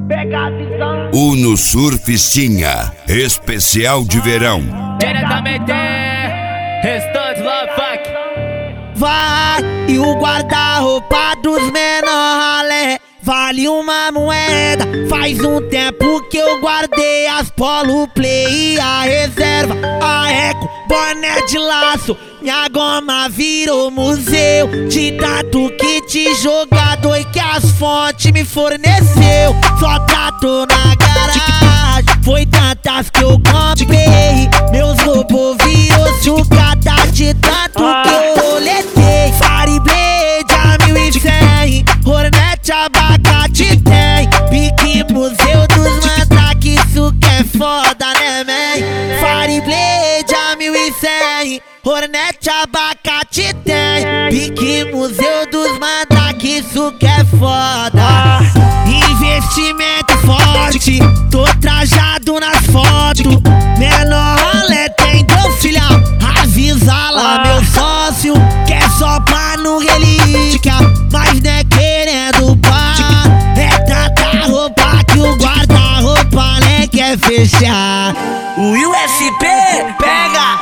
Pega a visão. Uno Surfistinha, especial de verão. Diretamente, Restante Love Funk. Vai, e o guarda-roupa dos menor ralé vale uma moeda. Faz um tempo que eu guardei as Polo Play e a reserva, a Eco, boné de laço. Minha goma virou museu de tanto kit jogador que as fontes me forneceu. Só tratou na garagem, foi tantas que eu comprei. Meus robôs virou sucata de tanto que eu roletei. Fireblade a 1100, Hornet abacate tem. Pique museu dos mandrake, isso que é foda, né, man? Fireblade a 1100, Hornet abacate tem. Pique museu dos mandrake, isso que é foda. Investimento forte, tô trajado nas fotos. Menor rolê tem do filhão, avisa lá meu sócio que é só pra no relíquia, mas não é querendo pá. É tanta roupa que o guarda-roupa nem quer fechar. O USP pega.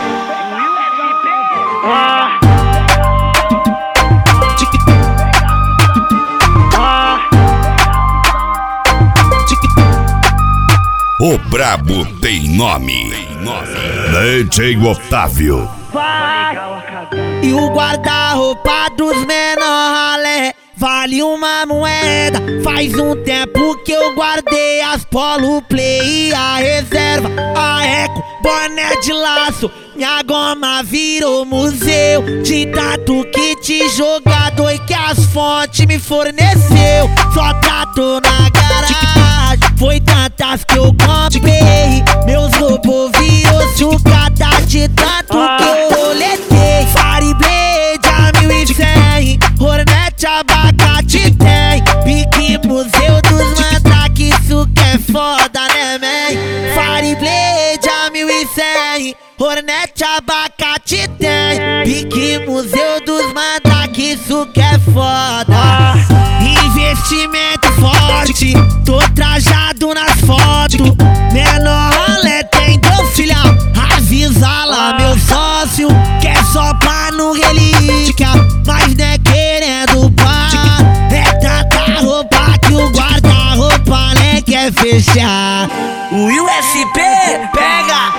O brabo tem nome. DJ Otávio. Vai. E o guarda-roupa dos menor ralé vale uma moeda. Faz um tempo que eu guardei as Polo Play e a reserva, a Eco, boné de laço. Minha goma virou museu de tanto kit jogador que as fontes me forneceu. Só tratou na garagem, foi tantas que eu comprei. Meus robôs virou sucata de tanto que eu roletei. Fireblade a 1100, Hornet abacate tem. Pique museu dos mandrake, isso que é foda, né, man? Fireblade a 1100, Hornet abacate tem. Pique museu dos mandrake, isso que é foda. Investimento forte, tô trajado nas fotos. Menor rolê tem do filhão, avisa lá meu sócio que é só pra no relíquia, mas não é querendo pá. É tanta roupa que o guarda-roupa nem quer fechar. O USP pega.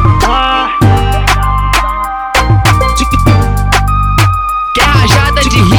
Que rajada de